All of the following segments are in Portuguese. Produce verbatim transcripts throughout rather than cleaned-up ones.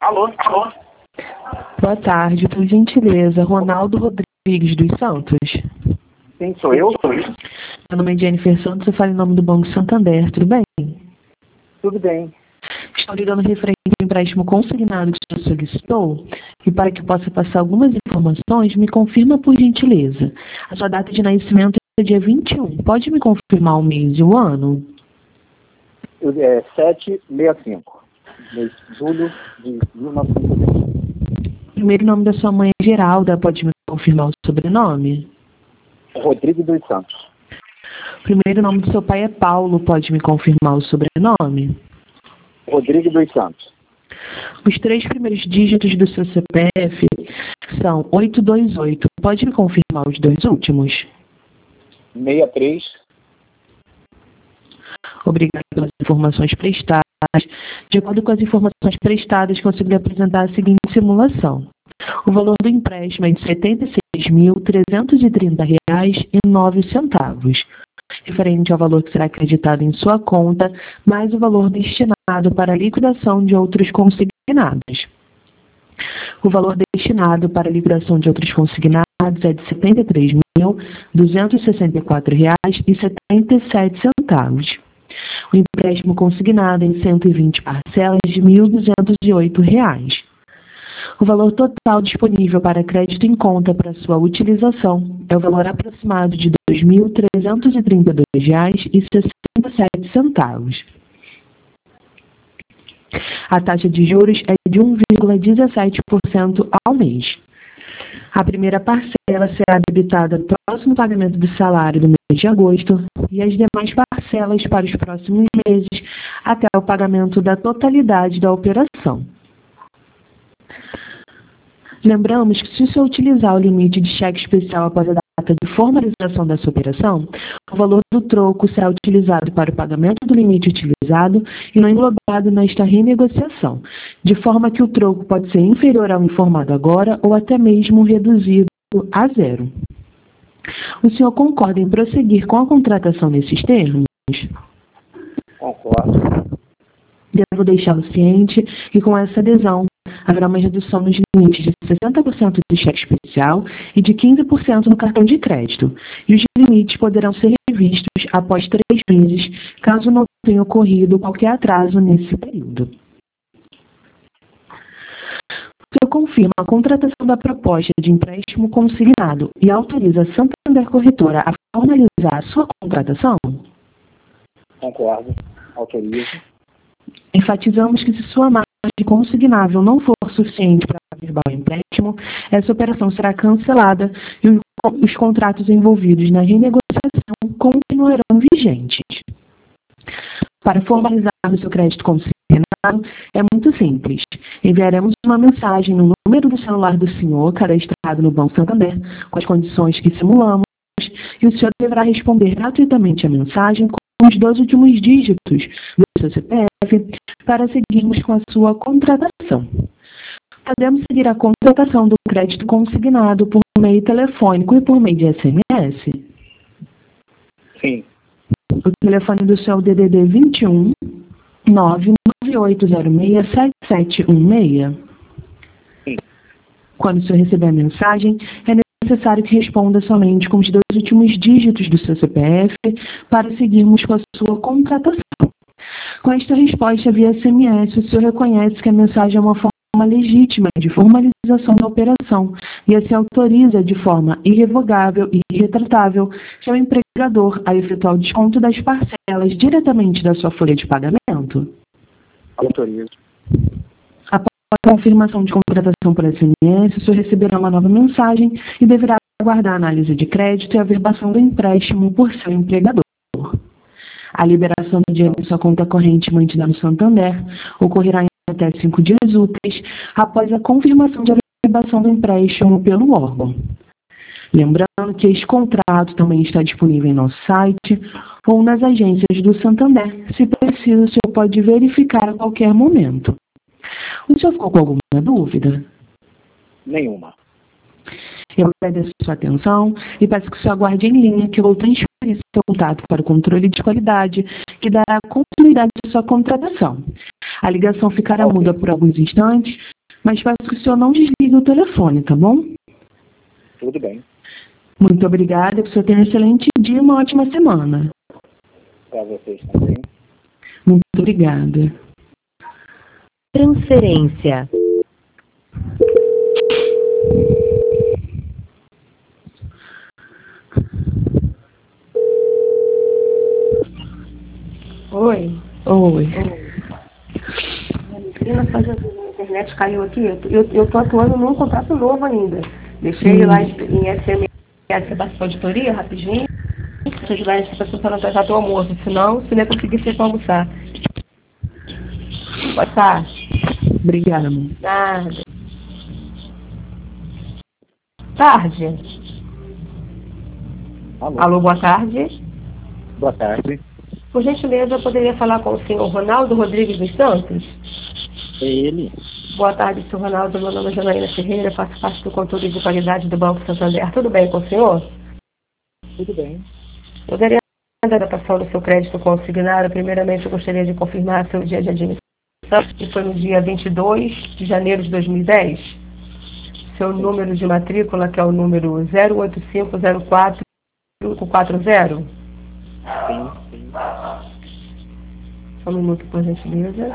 Alô, alô. Boa tarde, por gentileza, Ronaldo Rodrigues dos Santos. Sim, sou eu? Sou eu. Meu nome é Jennifer Santos, eu falo em nome do Banco Santander, tudo bem? Tudo bem. Estou ligando referente ao empréstimo consignado que o senhor solicitou e para que eu possa passar algumas informações, me confirma por gentileza. A sua data de nascimento é dia vinte e um. Pode me confirmar o mês e o ano? É sete sessenta e cinco. Mês de julho de mil novecentos e setenta. Primeiro nome da sua mãe é Geralda, pode me confirmar o sobrenome? Rodrigo dos Santos. Primeiro nome do seu pai é Paulo, pode me confirmar o sobrenome? Rodrigo dos Santos. Os três primeiros dígitos do seu C P F são oito dois oito. Pode me confirmar os dois últimos? sessenta e três. Obrigado pelas informações prestadas. De acordo com as informações prestadas, consegui apresentar a seguinte simulação. O valor do empréstimo é de setenta e seis mil trezentos e trinta reais e nove centavos, referente ao valor que será acreditado em sua conta, mais o valor destinado para a liquidação de outros consignados. O valor destinado para a liquidação de outros consignados é de setenta e três mil duzentos e sessenta e quatro reais e setenta e sete centavos. O empréstimo consignado em cento e vinte parcelas de mil duzentos e oito reais. O valor total disponível para crédito em conta para sua utilização é o valor aproximado de dois mil trezentos e trinta e dois reais e sessenta e sete centavos. A taxa de juros é de um vírgula dezessete por cento ao mês. A primeira parcela será debitada no próximo pagamento do salário do mês de agosto e as demais parcelas para os próximos meses até o pagamento da totalidade da operação. Lembramos que se o senhor utilizar o limite de cheque especial após a data de formalização dessa operação, o valor do troco será utilizado para o pagamento do limite utilizado e não englobado nesta renegociação, de forma que o troco pode ser inferior ao informado agora ou até mesmo reduzido a zero. O senhor concorda em prosseguir com a contratação nesses termos? Concordo. Devo deixá-lo ciente que com essa adesão haverá uma redução nos limites de sessenta por cento do cheque especial e de quinze por cento no cartão de crédito, e os limites poderão ser revistos após três meses, caso não tenha ocorrido qualquer atraso nesse período. Eu confirmo a contratação da proposta de empréstimo consignado e autoriza a Santander Corretora a formalizar a sua contratação? Concordo. Autorizo. Enfatizamos que se sua margem consignável não for suficiente para averbar o empréstimo, essa operação será cancelada e os contratos envolvidos na renegociação continuarão vigentes. Para formalizar o seu crédito consignado, é muito simples. Enviaremos uma mensagem no número do celular do senhor, cadastrado no Banco Santander, com as condições que simulamos, e o senhor deverá responder gratuitamente a mensagem com os dois últimos dígitos do seu C P F para seguirmos com a sua contratação. Podemos seguir a contratação do crédito consignado por meio telefônico e por meio de S M S? Sim. O telefone do seu D D D vinte e um, nove nove oito zero seis, sete sete um seis. Sim. Quando o senhor receber a mensagem, é necessário que responda somente com os dois últimos dígitos do seu C P F para seguirmos com a sua contratação. Com esta resposta via S M S, o senhor reconhece que a mensagem é uma forma legítima de formalização da operação e assim autoriza de forma irrevogável e irretratável seu empregador a efetuar o desconto das parcelas diretamente da sua folha de pagamento? Autorizo. Após a confirmação de contratação por S M S, o senhor receberá uma nova mensagem e deverá aguardar a análise de crédito e a averbação do empréstimo por seu empregador. A liberação do dinheiro em sua conta corrente mantida no Santander ocorrerá em até cinco dias úteis após a confirmação de averbação do empréstimo pelo órgão. Lembrando que este contrato também está disponível em nosso site ou nas agências do Santander. Se preciso, o senhor pode verificar a qualquer momento. O senhor ficou com alguma dúvida? Nenhuma. Eu agradeço a sua atenção e peço que o senhor aguarde em linha que eu vou transferir seu contato para o controle de qualidade, que dará continuidade à sua contratação. A ligação ficará Ok. muda por alguns instantes, mas peço que o senhor não desligue o telefone, tá bom? Tudo bem. Muito obrigada, que o senhor tenha um excelente dia e uma ótima semana. Para vocês também. Muito obrigada. Transferência. Oi. Oi. A menina fazendo a internet caiu aqui. Eu, eu, eu tô atuando num contrato novo ainda. Deixei Sim. lá em, em S M S para a auditoria rapidinho. Deixa eu ajudar essa pessoa para não atrasar do almoço. Senão, se não conseguir ser para almoçar. Boa tarde. Obrigada, amor. Nada. Tarde. Alô. Alô, boa tarde. Boa tarde. Por gentileza, eu poderia falar com o senhor Ronaldo Rodrigues dos Santos? É ele? Boa tarde, senhor Ronaldo. Meu nome é Janaína Ferreira, faço parte do controle de qualidade do Banco Santander. Tudo bem com o senhor? Tudo bem. Poderia a adaptação do seu crédito consignado. Primeiramente, eu gostaria de confirmar seu dia de admissão, que foi no dia vinte e dois de janeiro de dois mil e dez. Seu número de matrícula, que é o número zero oito cinco zero quatro quatro zero. Sim, sim. Só um minuto, por gentileza.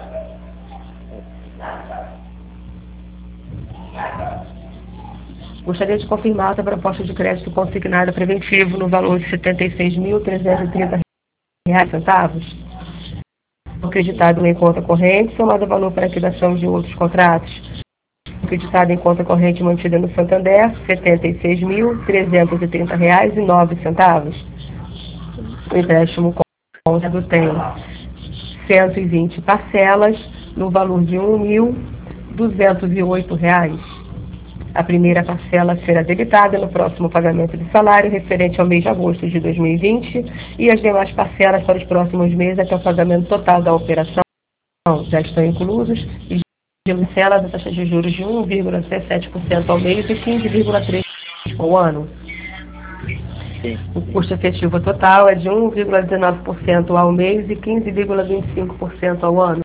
Gostaria de confirmar a proposta de crédito consignada preventivo no valor de setenta e seis mil trezentos e trinta reais centavos, acreditado em conta corrente, somado ao valor para liquidação de outros contratos, acreditado em conta corrente mantida no Santander, setenta e seis mil trezentos e trinta reais e nove centavos. O empréstimo consignado tem cento e vinte parcelas no valor de um mil duzentos e oito reais. A primeira parcela será debitada no próximo pagamento de salário referente ao mês de agosto de dois mil e vinte e as demais parcelas para os próximos meses até o pagamento total da operação já estão inclusos e de parcelas a taxa de juros de um vírgula dezessete por cento ao mês e quinze vírgula três por cento ao ano. Sim. O custo efetivo total é de um vírgula dezenove por cento ao mês e quinze vírgula vinte e cinco por cento ao ano.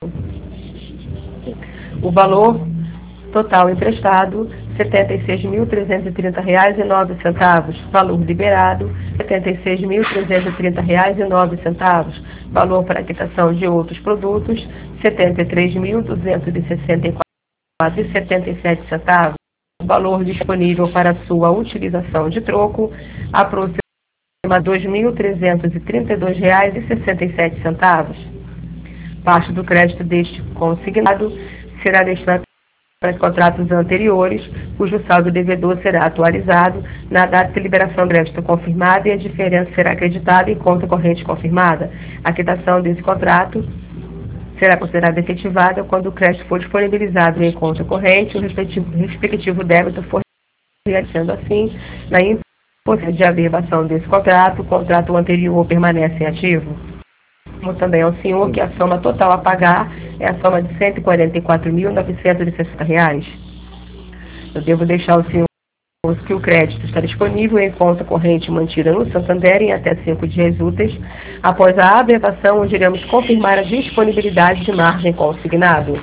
O valor total emprestado, setenta e seis mil trezentos e trinta reais e nove centavos. Valor liberado, setenta e seis mil trezentos e trinta reais e nove centavos. Valor para quitação de outros produtos, setenta e três mil duzentos e sessenta e quatro reais e setenta e sete centavos. Valor disponível para sua utilização de troco, aproximadamente dois mil trezentos e trinta e dois reais e sessenta e sete centavos. Parte do crédito deste consignado será destinado para contratos anteriores, cujo saldo devedor será atualizado na data de liberação do crédito confirmada e a diferença será acreditada em conta corrente confirmada. A quitação desse contrato será considerada efetivada quando o crédito for disponibilizado em conta corrente e o respectivo, respectivo débito for realizando assim, na impossibilidade de averbação desse contrato, o contrato anterior permanece em ativo. Como também ao senhor que a soma total a pagar é a soma de cento e quarenta e quatro mil novecentos e sessenta reais. Eu devo deixar o senhor que o crédito está disponível em conta corrente mantida no Santander em até cinco dias úteis. Após a aberração, onde iremos confirmar a disponibilidade de margem consignado.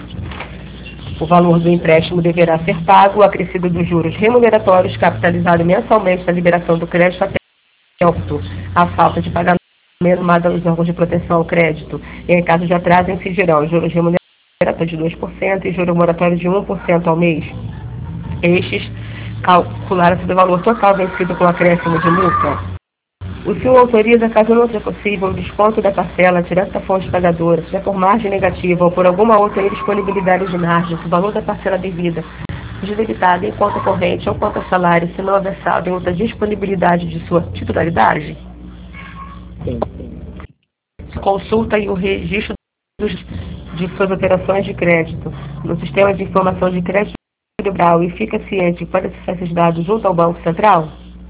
O valor do empréstimo deverá ser pago, o acrescido dos juros remuneratórios, capitalizado mensalmente na liberação do crédito até óbito, a falta de pagamento normada aos órgãos de proteção ao crédito. Em caso de atraso, incidirão juros remuneratórios de dois por cento e juros moratórios de um por cento ao mês. Estes calcularam-se do valor total vencido com acréscimo de multa. O senhor autoriza, caso não seja possível, o desconto da parcela direto da fonte pagadora, seja por margem negativa ou por alguma outra indisponibilidade de margem, se o valor da parcela devida seja debitada em conta corrente ou conta salário, se não houver saldo em outra disponibilidade de sua titularidade? Sim, sim. Consulta e o registro dos, de suas operações de crédito no sistema de informação de crédito e fica ciente para acessar esses dados junto ao Banco Central?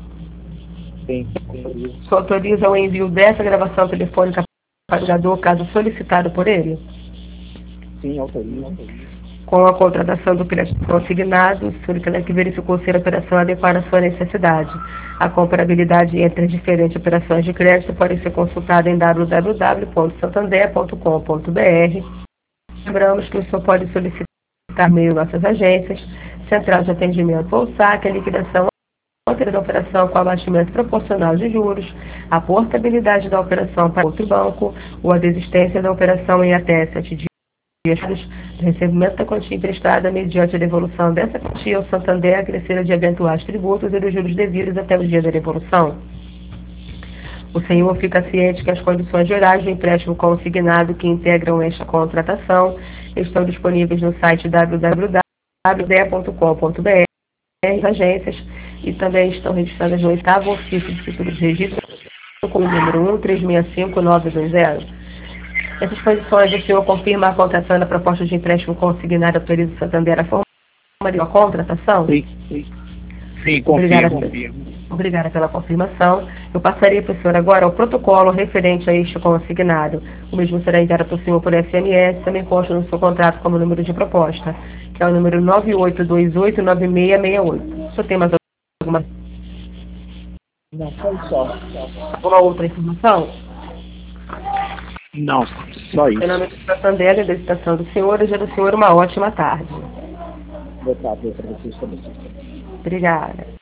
Sim. O senhor autoriza o envio dessa gravação telefônica para o pagador caso solicitado por ele? Sim, autorizo. Com a contratação do crédito consignado, o senhor que verificou se a operação adequada à sua necessidade. A comparabilidade entre as diferentes operações de crédito pode ser consultada em w w w ponto santander ponto com ponto b r. Lembramos que o senhor pode solicitar e-mail nossas agências, central de atendimento ou saque, a liquidação da operação com abatimento proporcional de juros, a portabilidade da operação para outro banco ou a desistência da operação em até sete dias do recebimento da quantia emprestada mediante a devolução dessa quantia ao Santander acrescida de eventuais tributos e dos juros devidos até o dia da devolução. O senhor fica ciente que as condições gerais do empréstimo consignado que integram esta contratação estão disponíveis no site w w w ponto d e ponto com ponto b r, agências, e também estão registradas no oitavo ofício de título de registro com o número um três seis cinco nove dois zero. Essas condições, o senhor confirma a contratação da proposta de empréstimo consignada ao período Santander a forma de uma contratação? Sim, sim. Sim, Obrigada, confirmo, confirmo. Obrigada pela confirmação. Eu passaria para o senhor agora o protocolo referente a este consignado. O mesmo será enviado para o senhor por S M S, também consta no seu contrato como número de proposta, que é o número nove oito dois oito nove seis seis oito. O senhor tem mais alguma, Não, foi só. alguma outra informação? Não, só isso. Meu nome é Santander, a licitação do senhor. Desejo ao senhor uma ótima tarde. Boa tarde para vocês também. Obrigada.